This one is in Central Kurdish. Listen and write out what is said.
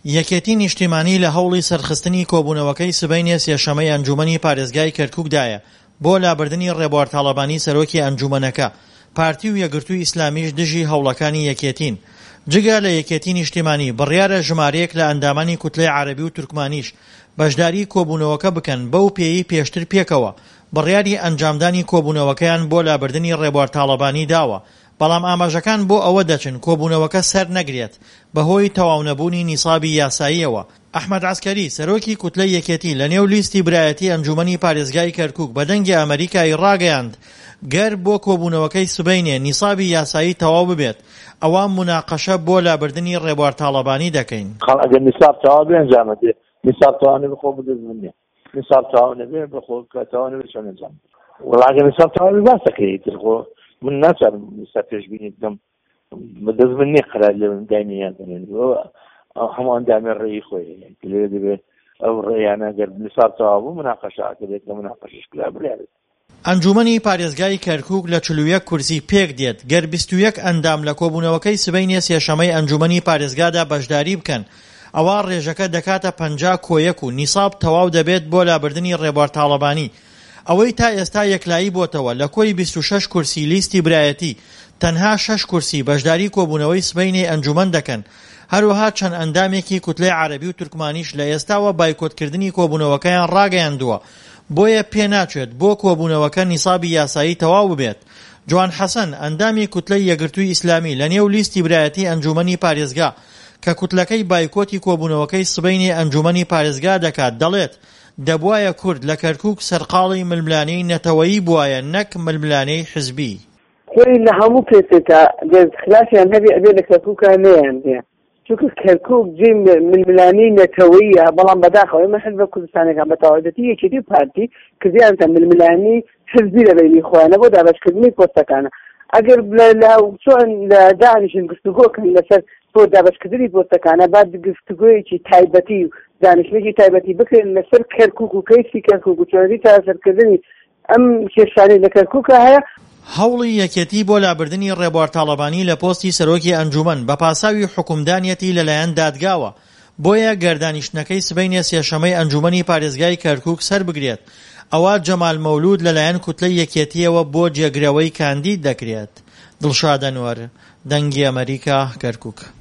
یەکێتی نیشتیمانی لە هەوڵی سەرخستنی کۆبوونەوەکەی سبەینێ سێشەمەی ئەنجومەنی پارێزگای کەرکووکدایە بۆ لابردنی ڕێبوار تاڵەبانی سەرۆکی ئەنجومەنەکە. پارتی و یەکگرتووی ئیسلامیش دژی هەوڵەکانی یەکێتین. جگە لە یەکێتی نیشتیمانی بڕیارە ژمارەیەک لە ئەندامانی کوتلەی عەرەبی و تورکمانیش بەشداری کۆبوونەوەکە بکەن بەو پێیی پێشتر پێکەوە. بڕیاری ئەنجامدانی کۆبوونەوەکەیان بۆ لابردنی ڕێبوار تاڵەبانی داوە، بەڵام ئاماژەکان بۆ ئەوە دەچن کۆبوونەوەکە سەر نەگرێت بەهۆی تەواو نیسابی یاساییەوە. ئەحمەد عەسکەری سەرۆکی کوتلەی یەکێتی لە نێو لیستی برایەتی ئەنجومەنی پارێزگای کەرکووک بە دەنگی ئەمریکای ڕاگەیاند گەر بۆ کۆبوونەوەکەی سبەینێ نیسابی یاسایی تەواو ببێت ئەوە موناقەشە بۆ لابردنی ڕێبوار تاڵەبانی دەکەین. ئەگەر نیساب تەواو بێ ئەنجام دێ، نیساب تەواو نەبێ خۆ بدەزمێنێ، نیساب تەواو نەبێ بخۆ کە تەواو نەبێ چۆن ئەنجام دێ. وەڵا ئەگەر نیساب تەواو بێ باس دەکەی تر خۆ من ناچارم نیساب پێشبینی بکەم بدەزمێنێ قەرار لێ داینیان دەنێن هەموو ئەندامی ڕێی خۆی لێ دەبێت ئەو ڕێیانە ئەگەر نیساب تەواو بوو موناقەشە دەبێت کە موناقەشەش کرا بڕیارێت. ئەنجومەنی پارێزگای کەرکووک لە 41 کورسی پێک دێت گەر 21 ئەندام لە کۆبوونەوەکەی سبەینێ سێشەمەی ئەنجومەنی پارێزگادا بەشداری بکەن. ئەوە ڕێژەکە دەکاتە 50 کۆیەک و نیساب تەواو دەبێت بۆ لابردنی ڕێبوار تاڵەبانی. ئەوەی تا ئێستا یەکلایی بۆتەوە لە کۆی 26 کورسی لیستی برایەتی تەنها 6 کورسی بەشداری کۆبوونەوەی سبەینێ ئەنجومەن دەکەن. هەروەها چەند ئەندامێکی کوتلەی عەرەبی و تورکمانیش لە ئێستاوە بایکۆتکردنی کۆبوونەوەکەیان ڕاگەیاندووە، بۆیە پێ ناچێت بۆ کۆبوونەوەکە نیسابی یاسایی تەواو ببێت. جوان حەسەن ئەندامی کوتلەی یەکگرتووی ئیسلامی لە نێو لیستی برایەتی ئەنجومەنی پارێزگا کە کوتلەکەی بایکۆتی کۆبوونەوەکەی سبەینێ ئەنجومەنی پارێزگا دەکات دەڵێت دەبوایە کورد لە کەرکووک سەرقاڵی ململانەی نەتەوەیی بوایە نەک ململانەی حزبی. خۆی لە هەموو پێچێکە خلافیان هەبێ ئەبێ لە کەرکووکە نەیاندێ چونکە کەرکووک جێ ململانی نەتەوەییە، بەڵام بەداخەوە ئێمە حزب کوردستانەکان بە تەواوەتی یەکێتی پارتی کردیانتە ململانی حزبی لە بینی خۆیانە بۆ دابەشکردنی پۆستەکانە. ئەگەر چۆن لە دانیشن گفتوگۆکەن لەسەر بۆ دابەشکردنی پۆستەکانە بعد گفتوگۆیەکی تایبەتی و دانیشتێکی تایبەتی بکرێن لەسەر کەرکووک و کەیفی کەرکووک و چۆنی تاسەرکردنی ئەم کێشانەی لە کەرکووکە هەیە. هەوڵی یەکێتی بۆ لابردنی ڕێبوار تاڵەبانی لە پۆستی سەرۆکی ئەنجومەن بە پاساوی حکومدانیەتی لەلایەن دادگاوە، بۆیە گەردانیشتنەکەی سبەینێ سێشەمەی ئەنجومەنی پارێزگای کەرکووک سەر بگرێت. ئەوە جەمال مەولود لەلایەن کوتلەی یەکێتیەوە بۆ جێگرەوەی کاندید دەکرێت. دڵشاد ئەنوەر، دەنگی ئەمریکا، کەرکووک.